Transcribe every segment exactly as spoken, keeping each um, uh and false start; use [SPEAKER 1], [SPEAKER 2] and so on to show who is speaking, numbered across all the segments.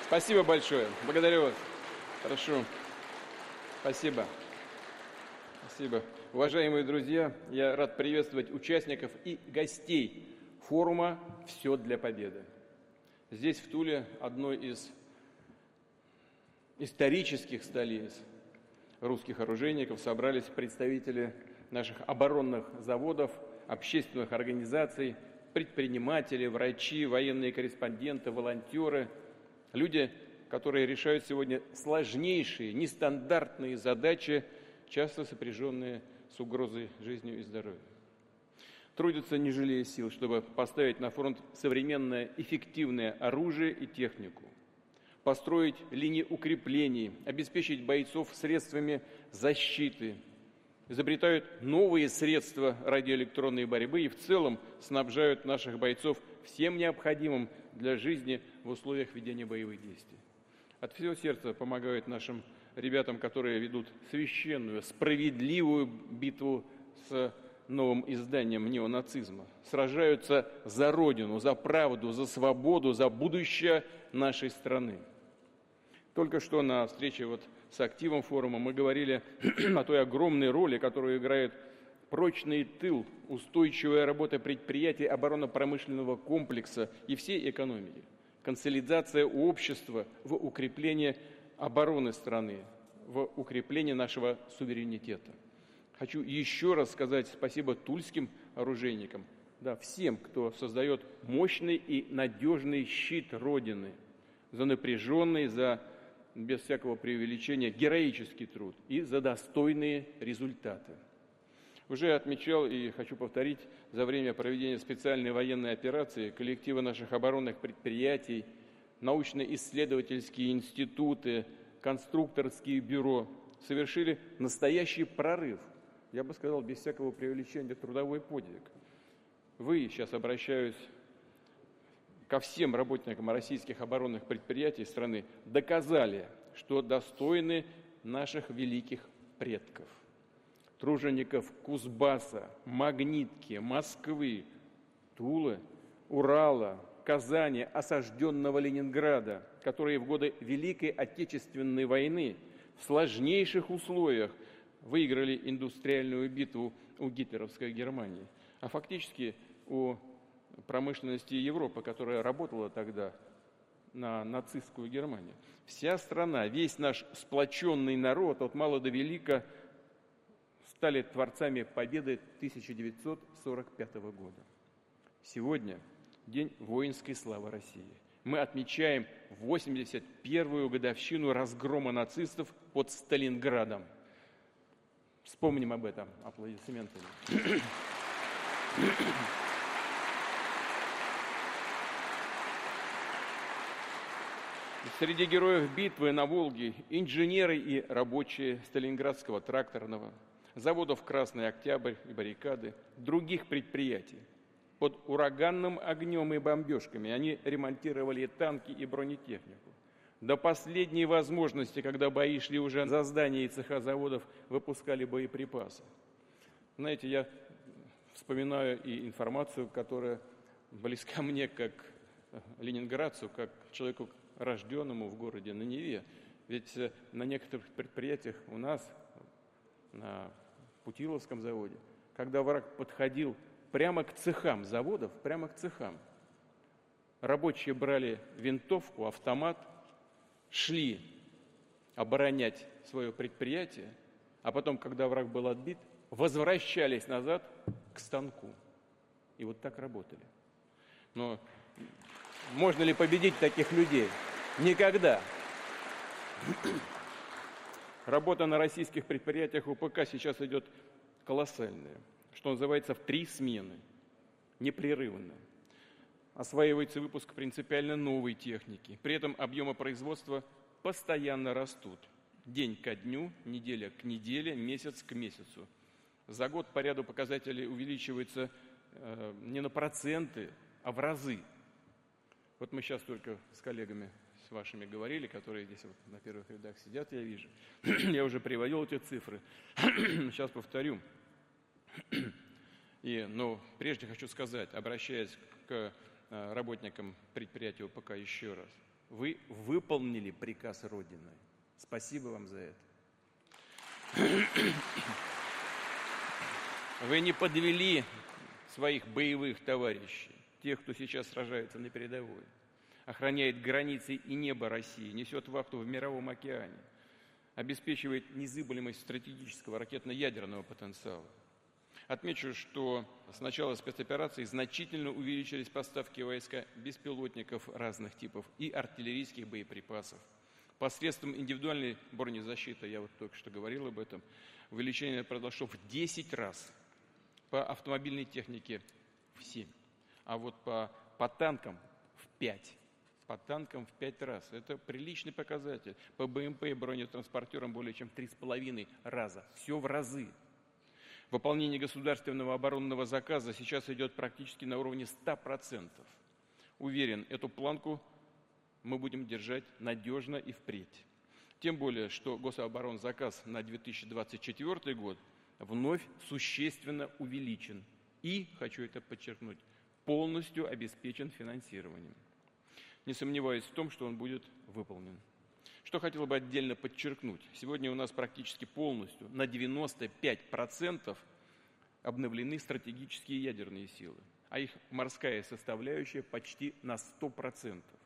[SPEAKER 1] Спасибо большое. Благодарю вас. Хорошо. Спасибо. Спасибо. Уважаемые друзья, я рад приветствовать участников и гостей форума «Все для победы». Здесь, в Туле, одной из исторических столиц русских оружейников, собрались представители наших оборонных заводов, общественных организаций, предприниматели, врачи, военные корреспонденты, волонтеры, люди, которые решают сегодня сложнейшие, нестандартные задачи, часто сопряженные с угрозой жизни и здоровью. Трудятся, не жалея сил, чтобы поставить на фронт современное эффективное оружие и технику, построить линии укреплений, обеспечить бойцов средствами защиты, изобретают новые средства радиоэлектронной борьбы и в целом снабжают наших бойцов всем необходимым для жизни в условиях ведения боевых действий. От всего сердца помогают нашим ребятам, которые ведут священную, справедливую битву с новым изданием неонацизма. Сражаются за Родину, за правду, за свободу, за будущее нашей страны. Только что на встрече вот с активом форума мы говорили о той огромной роли, которую играет прочный тыл, устойчивая работа предприятий оборонно-промышленного комплекса и всей экономики, консолидация общества в укреплении обороны страны, в укреплении нашего суверенитета. Хочу еще раз сказать спасибо тульским оружейникам, да, всем, кто создает мощный и надежный щит Родины, за напряженный, за, без всякого преувеличения, героический труд и за достойные результаты. Уже отмечал и хочу повторить, за время проведения специальной военной операции коллективы наших оборонных предприятий, научно-исследовательские институты, конструкторские бюро совершили настоящий прорыв, я бы сказал, без всякого преувеличения, трудовой подвиг. Вы, сейчас обращаюсь ко всем работникам российских оборонных предприятий страны, доказали, что достойны наших великих предков. Тружеников Кузбасса, Магнитки, Москвы, Тулы, Урала, Казани, осажденного Ленинграда, которые в годы Великой Отечественной войны в сложнейших условиях выиграли индустриальную битву у гитлеровской Германии, а фактически у промышленности Европы, которая работала тогда на нацистскую Германию. Вся страна, весь наш сплоченный народ, от мала до велика, стали творцами победы тысяча девятьсот сорок пятого года. Сегодня День воинской славы России. Мы отмечаем восемьдесят первую годовщину разгрома нацистов под Сталинградом. Вспомним об этом аплодисментами. Среди героев битвы на Волге инженеры и рабочие Сталинградского тракторного, заводов «Красный Октябрь» и «Баррикады», других предприятий. Под ураганным огнем и бомбежками они ремонтировали танки и бронетехнику. До последней возможности, когда бои шли уже за здания и цеха заводов, выпускали боеприпасы. Знаете, я вспоминаю и информацию, которая близка мне как ленинградцу, как человеку, рожденному в городе на Неве. Ведь на некоторых предприятиях у нас, на Путиловском заводе, когда враг подходил прямо к цехам заводов, прямо к цехам, рабочие брали винтовку, автомат, шли оборонять свое предприятие, а потом, когда враг был отбит, возвращались назад к станку. И вот так работали. Но можно ли победить таких людей? Никогда. Работа на российских предприятиях УПК сейчас идет колоссальная, что называется, в три смены, непрерывно. Осваивается выпуск принципиально новой техники. При этом объемы производства постоянно растут. День ко дню, неделя к неделе, месяц к месяцу. За год по ряду показателей увеличивается э, не на проценты, а в разы. Вот мы сейчас только с коллегами, с вашими говорили, которые здесь вот на первых рядах сидят, я вижу. Я уже приводил эти цифры. Сейчас повторю. И, но прежде хочу сказать, обращаясь к работникам предприятия УПК еще раз. Вы выполнили приказ Родины. Спасибо вам за это. Вы не подвели своих боевых товарищей, тех, кто сейчас сражается на передовой, охраняет границы и небо России, несет вахту в мировом океане, обеспечивает незыблемость стратегического ракетно-ядерного потенциала. Отмечу, что с начала спецоперации значительно увеличились поставки войска беспилотников разных типов и артиллерийских боеприпасов. Посредством индивидуальной бронезащиты, я вот только что говорил об этом, увеличение произошло в десять раз, по автомобильной технике в семь, а вот по, по танкам в пять. По танкам в пять раз. Это приличный показатель. По БМП и бронетранспортерам более чем в три с половиной раза. Все в разы. Выполнение государственного оборонного заказа сейчас идет практически на уровне ста процентов. Уверен, эту планку мы будем держать надежно и впредь. Тем более, что гособоронзаказ на две тысячи двадцать четвёртый год вновь существенно увеличен и, хочу это подчеркнуть, полностью обеспечен финансированием. Не сомневаюсь в том, что он будет выполнен. Что хотел бы отдельно подчеркнуть. Сегодня у нас практически полностью, на девяносто пять процентов обновлены стратегические ядерные силы, а их морская составляющая почти на сто процентов.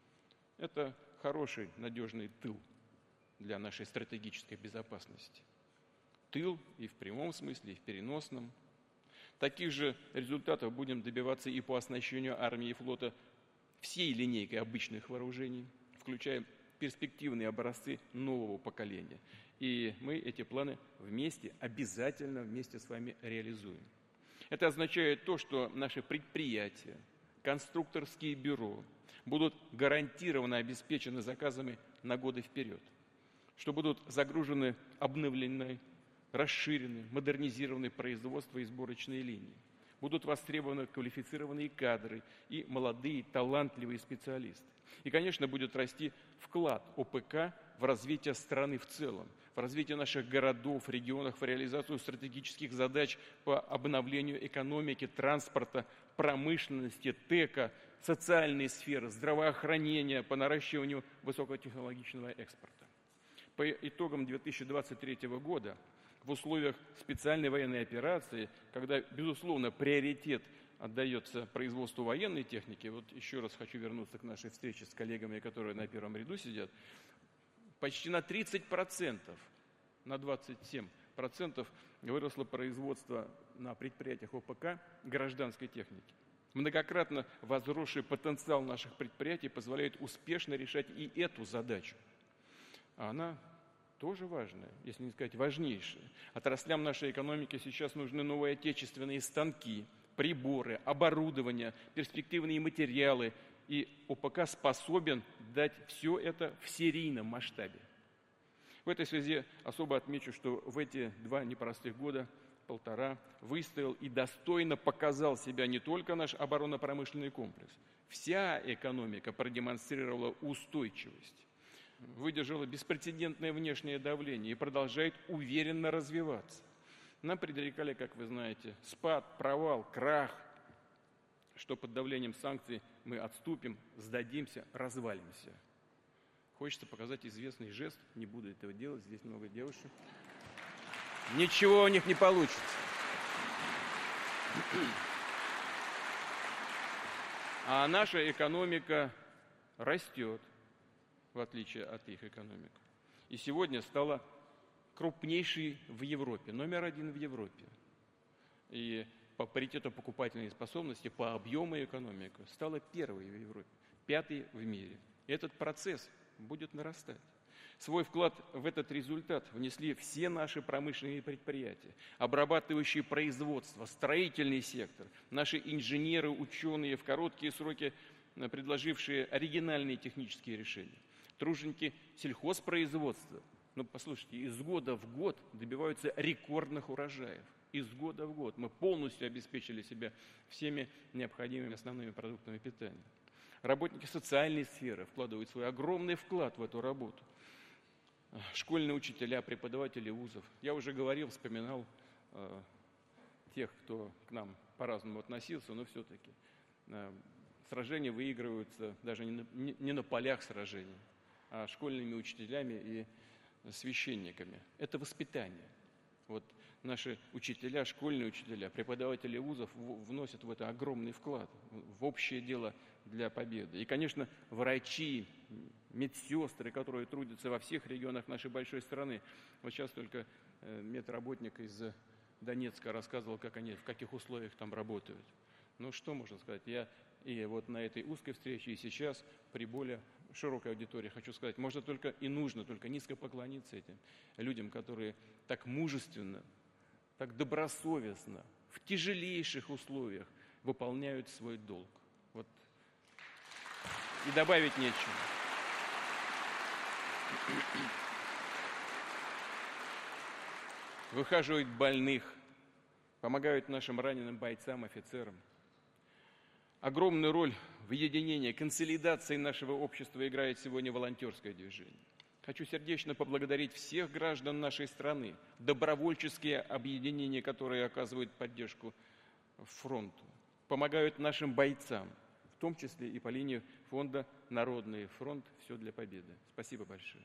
[SPEAKER 1] Это хороший, надежный тыл для нашей стратегической безопасности. Тыл и в прямом смысле, и в переносном. Таких же результатов будем добиваться и по оснащению армии и флота всей линейкой обычных вооружений, включая перспективные образцы нового поколения. И мы эти планы вместе, обязательно вместе с вами реализуем. Это означает то, что наши предприятия, конструкторские бюро будут гарантированно обеспечены заказами на годы вперед, что будут загружены обновленной, расширены, модернизированы производства и сборочные линии. Будут востребованы квалифицированные кадры и молодые, талантливые специалисты. И, конечно, будет расти вклад ОПК в развитие страны в целом, в развитие наших городов, регионов, в реализацию стратегических задач по обновлению экономики, транспорта, промышленности, ТЭКа, социальной сферы, здравоохранения, по наращиванию высокотехнологичного экспорта. По итогам две тысячи двадцать третьего года в условиях специальной военной операции, когда, безусловно, приоритет отдается производству военной техники, вот еще раз хочу вернуться к нашей встрече с коллегами, которые на первом ряду сидят, почти на тридцать процентов, на двадцать семь процентов выросло производство на предприятиях ОПК гражданской техники. Многократно возросший потенциал наших предприятий позволяет успешно решать и эту задачу. А она тоже важная, если не сказать важнейшая. Отраслям нашей экономики сейчас нужны новые отечественные станки, приборы, оборудование, перспективные материалы. И ОПК способен дать все это в серийном масштабе. В этой связи особо отмечу, что в эти два непростых года, полтора, выстоял и достойно показал себя не только наш оборонно-промышленный комплекс. Вся экономика продемонстрировала устойчивость, выдержала беспрецедентное внешнее давление и продолжает уверенно развиваться. Нам предрекали, как вы знаете, спад, провал, крах, что под давлением санкций мы отступим, сдадимся, развалимся. Хочется показать известный жест, не буду этого делать, здесь много девушек. Ничего у них не получится. А наша экономика растет, в отличие от их экономик. И сегодня стала крупнейшей в Европе, номер один в Европе. И по паритету покупательной способности, по объему экономики стала первой в Европе, пятой в мире. И этот процесс будет нарастать. Свой вклад в этот результат внесли все наши промышленные предприятия, обрабатывающие производство, строительный сектор, наши инженеры, ученые, в короткие сроки предложившие оригинальные технические решения, труженики сельхозпроизводства. Ну, послушайте, из года в год добиваются рекордных урожаев. Из года в год мы полностью обеспечили себя всеми необходимыми основными продуктами питания. Работники социальной сферы вкладывают свой огромный вклад в эту работу. Школьные учителя, преподаватели вузов. Я уже говорил, вспоминал э, тех, кто к нам по-разному относился, но все-таки э, сражения выигрываются даже не на, не, не на полях сражений, а школьными учителями и священниками. Это воспитание. Вот наши учителя, школьные учителя, преподаватели вузов вносят в это огромный вклад, в общее дело для победы. И, конечно, врачи, медсестры, которые трудятся во всех регионах нашей большой страны. Вот сейчас только медработник из Донецка рассказывал, как они, в каких условиях там работают. Ну, что можно сказать? Я и вот на этой узкой встрече, и сейчас при более широкой аудитории хочу сказать, можно только и нужно только низко поклониться этим людям, которые так мужественно, так добросовестно, в тяжелейших условиях выполняют свой долг. Вот. И добавить нечего. Выхаживают больных, помогают нашим раненым бойцам, офицерам. Огромную роль в единении, консолидации нашего общества играет сегодня волонтерское движение. Хочу сердечно поблагодарить всех граждан нашей страны, добровольческие объединения, которые оказывают поддержку фронту, помогают нашим бойцам, в том числе и по линии фонда «Народный фронт. Все для победы». Спасибо большое.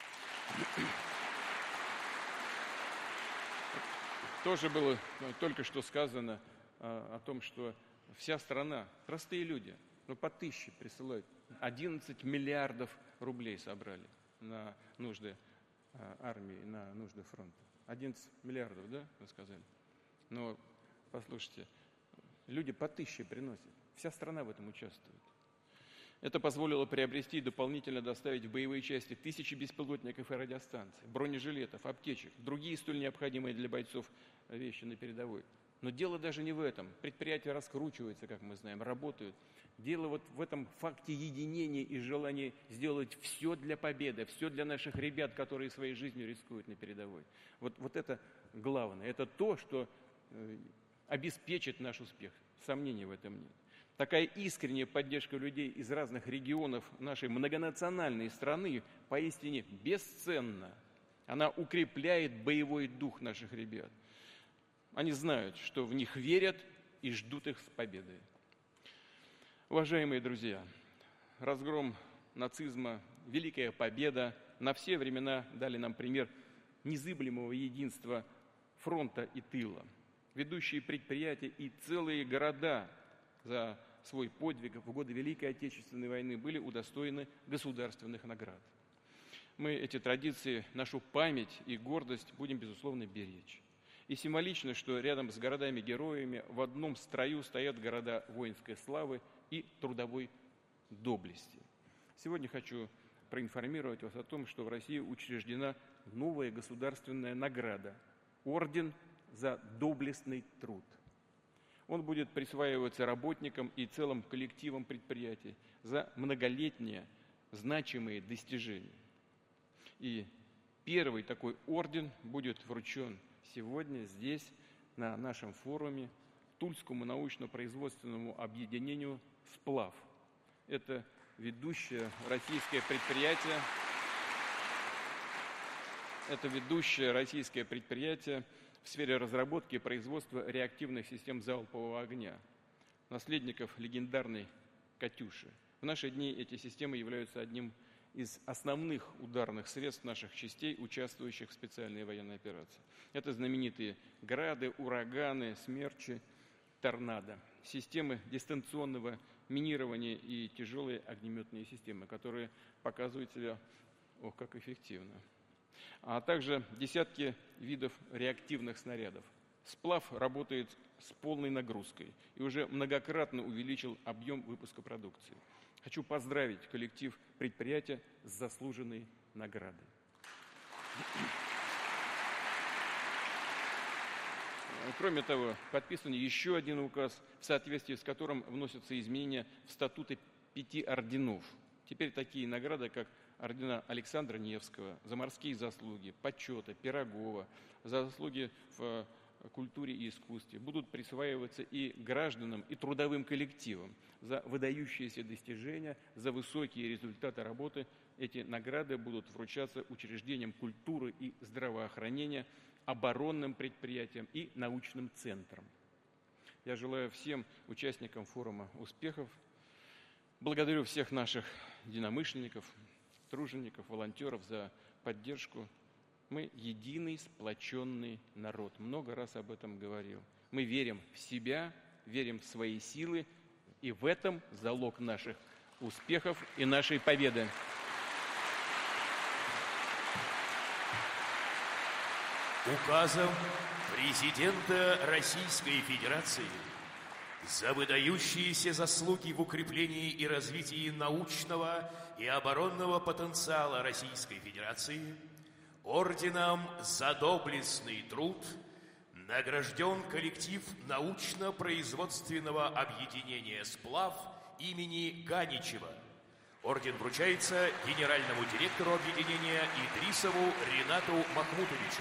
[SPEAKER 1] Тоже было только что сказано о том, что вся страна, простые люди, ну, по тысяче присылают. одиннадцать миллиардов рублей собрали на нужды армии, на нужды фронта. одиннадцать миллиардов, да, вы сказали? Но, послушайте, люди по тысяче приносят. Вся страна в этом участвует. Это позволило приобрести и дополнительно доставить в боевые части тысячи беспилотников и радиостанций, бронежилетов, аптечек, другие столь необходимые для бойцов вещи на передовой. Но дело даже не в этом. Предприятия раскручиваются, как мы знаем, работают. Дело вот в этом факте единения и желании сделать все для победы, все для наших ребят, которые своей жизнью рискуют на передовой. Вот, вот это главное. Это то, что э, обеспечит наш успех. Сомнений в этом нет. Такая искренняя поддержка людей из разных регионов нашей многонациональной страны поистине бесценна. Она укрепляет боевой дух наших ребят. Они знают, что в них верят и ждут их с победой. Уважаемые друзья, разгром нацизма, великая победа на все времена дали нам пример незыблемого единства фронта и тыла. Ведущие предприятия и целые города за свой подвиг в годы Великой Отечественной войны были удостоены государственных наград. Мы эти традиции, нашу память и гордость будем, безусловно, беречь. И символично, что рядом с городами-героями в одном строю стоят города воинской славы и трудовой доблести. Сегодня хочу проинформировать вас о том, что в России учреждена новая государственная награда – Орден за доблестный труд. Он будет присваиваться работникам и целым коллективам предприятий за многолетние значимые достижения. И первый такой орден будет вручен сегодня здесь, на нашем форуме, Тульскому научно-производственному объединению «Сплав». Это ведущее российское предприятие, это ведущее российское предприятие в сфере разработки и производства реактивных систем залпового огня, наследников легендарной «Катюши». В наши дни эти системы являются одним из основных ударных средств наших частей, участвующих в специальной военной операции. Это знаменитые «Грады», «Ураганы», «Смерчи», «Торнадо», системы дистанционного минирования и тяжелые огнеметные системы, которые показывают себя, ох, как эффективно. А также десятки видов реактивных снарядов. «Сплав» работает с полной нагрузкой и уже многократно увеличил объем выпуска продукции. Хочу поздравить коллектив предприятия с заслуженной наградой. Кроме того, подписан еще один указ, в соответствии с которым вносятся изменения в статуты пяти орденов. Теперь такие награды, как ордена Александра Невского, за морские заслуги, почета, Пирогова, за заслуги в культуре и искусстве, будут присваиваться и гражданам, и трудовым коллективам за выдающиеся достижения, за высокие результаты работы. Эти награды будут вручаться учреждениям культуры и здравоохранения, оборонным предприятиям и научным центрам. Я желаю всем участникам форума успехов. Благодарю всех наших единомышленников, тружеников, волонтеров за поддержку. Мы единый, сплоченный народ. Много раз об этом говорил. Мы верим в себя, верим в свои силы, и в этом залог наших успехов и нашей победы.
[SPEAKER 2] Указом президента Российской Федерации за выдающиеся заслуги в укреплении и развитии научного и оборонного потенциала Российской Федерации орденом «За доблестный труд» награжден коллектив научно-производственного объединения «Сплав» имени Ганичева. Орден вручается генеральному директору объединения Идрисову Ринату Махмутовичу.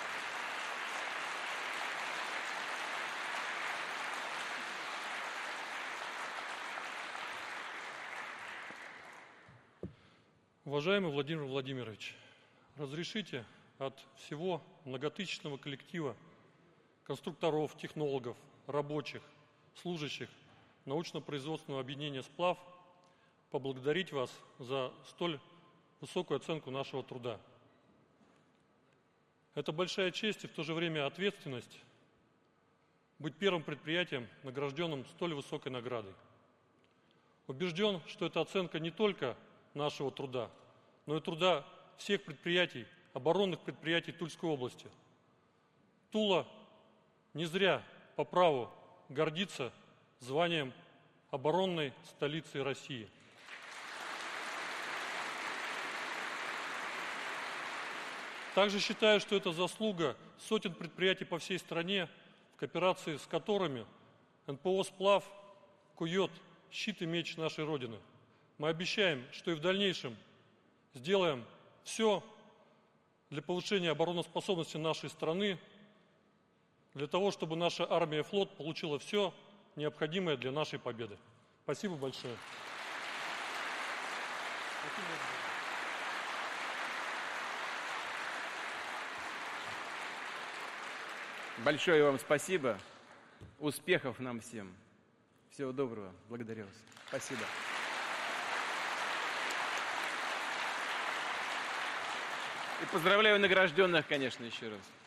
[SPEAKER 3] Уважаемый Владимир Владимирович, разрешите от всего многотысячного коллектива конструкторов, технологов, рабочих, служащих научно-производственного объединения «Сплав» поблагодарить вас за столь высокую оценку нашего труда. Это большая честь и в то же время ответственность быть первым предприятием, награжденным столь высокой наградой. Убежден, что эта оценка не только нашего труда, но и труда всех предприятий, оборонных предприятий Тульской области. Тула не зря по праву гордится званием оборонной столицы России. Также считаю, что это заслуга сотен предприятий по всей стране, в кооперации с которыми эн пэ о «Сплав» кует щит и меч нашей Родины. Мы обещаем, что и в дальнейшем сделаем все для повышения обороноспособности нашей страны, для того, чтобы наша армия и флот получила все необходимое для нашей победы. Спасибо большое.
[SPEAKER 1] Большое вам спасибо. Успехов нам всем. Всего доброго. Благодарю вас. Спасибо. И поздравляю награжденных, конечно, еще раз.